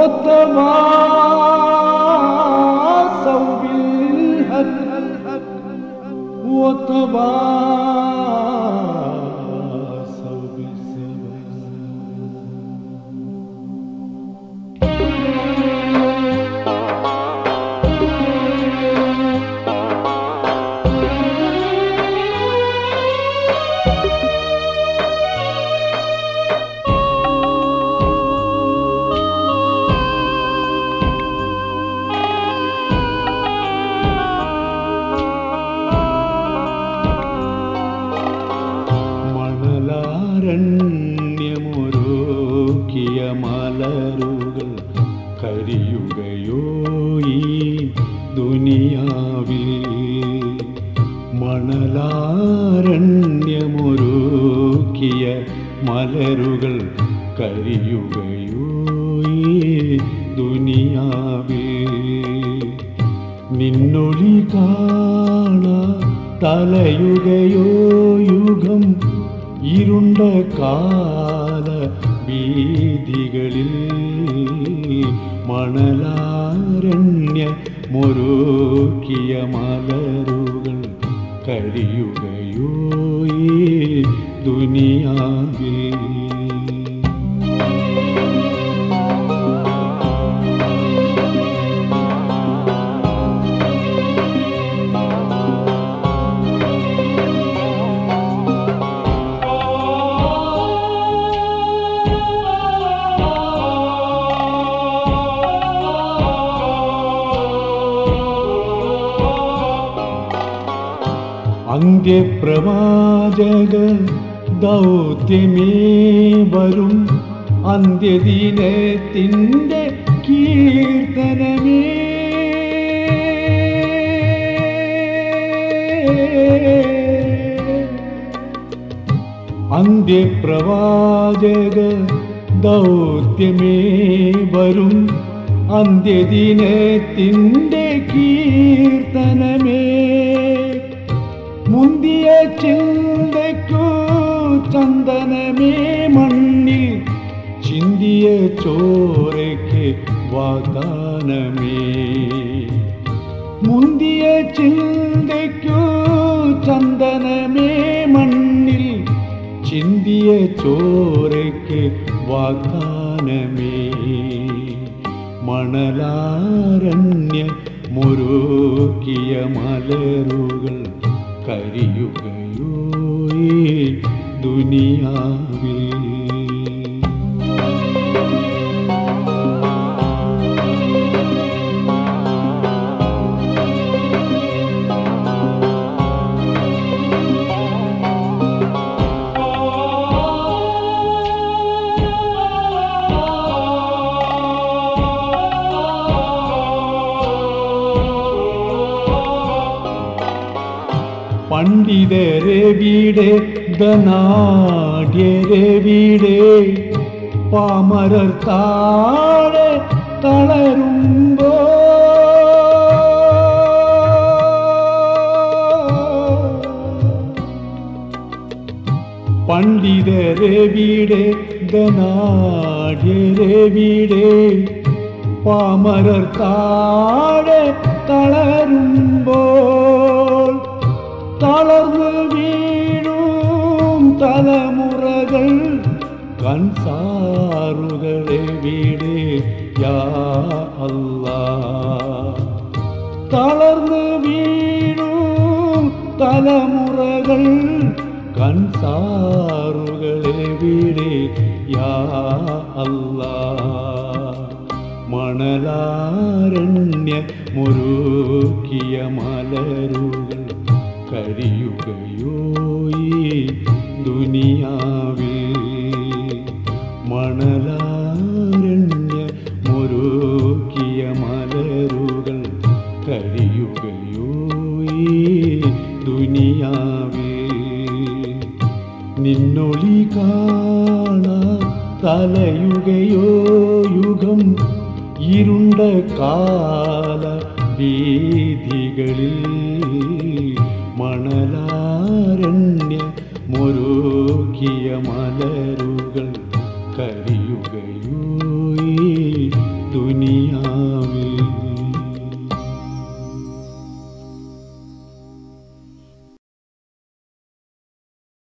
وتواصوا بالحق وتواصوا بالصبر. മണലാരണ്യമൊരുക്കിയ മലരുകൾ കരിയുകയോ ഈ ദുനിയാവിൽ. മണലാരണ്യമൊരുക്കിയ മലരുകൾ കരിയുകയോ ഈ ദുനിയാവിൽ. നിന്നൊളി കാണാ തലയുകയോ യുഗം ഇരുണ്ട കാല വീഥികളിൽ. മണലാരണ്യമൊരുക്കിയ മലരുകൾ കരിയുകയോ ഈ ദുനിയാവിൽ. അന്ത്യപ്രവാചക ദൗത്യമേ വരും അന്ത്യദിനത്തിൻ്റെ കീർത്തനമേ. അന്ത്യപ്രവാചക ദൗത്യമേ വരും അന്ത്യദിനത്തിൻ്റെ കീർത്തനമേ. മുന്തിയ ചിന്തയ്ക്കു ചന്ദനമേ മണ്ണിൽ ചിന്തിയ ചോരയ്ക്ക് വാഗ്ദാനമേ. മുന്തിയ ചിന്തയ്ക്കു ചന്ദനമേ മണ്ണിൽ ചിന്തിയ ചോരയ്ക്ക് വാഗ്ദാനമേ. മണലാരണ്യമൊരുക്കിയ മലരുകൾ കരിയുകയോ ഈ ദുനിയാവിൽ. പണ്ഡിതരെവിടെ ധനാഢ്യരെവിടെ പാമരർ താഴെ തളരുമ്പോ. പണ്ഡിതരെവിടെ ധനാഢ്യരെവിടെ പാമരർ താഴെ തളരുമ്പോൾ. തളർന്നു വീഴും തലമുറകൾ കൻസാറുകളെവിടെ യാ അല്ലാഹ്. തളർന്നു വീഴും തലമുറകൾ കൻസാറുകളെവിടെ യാ അല്ലാഹ്. മണലാരണ്യമൊരുക്കിയ മലരുകൾ കരിയുകയോ ഈ ദുനിയാവിൽ. മണലാരണ്യമൊരുക്കിയ മലരുകൾ കരിയുകയോ ഈ ദുനിയാവിൽ. നിന്നൊളി കാണാ തലയുകയോ യുഗം ഇരുണ്ട കാല വീഥികളിൽ. മണലാരണ്യമൊരുക്കിയ മലരുകൾ കരിയുകയോ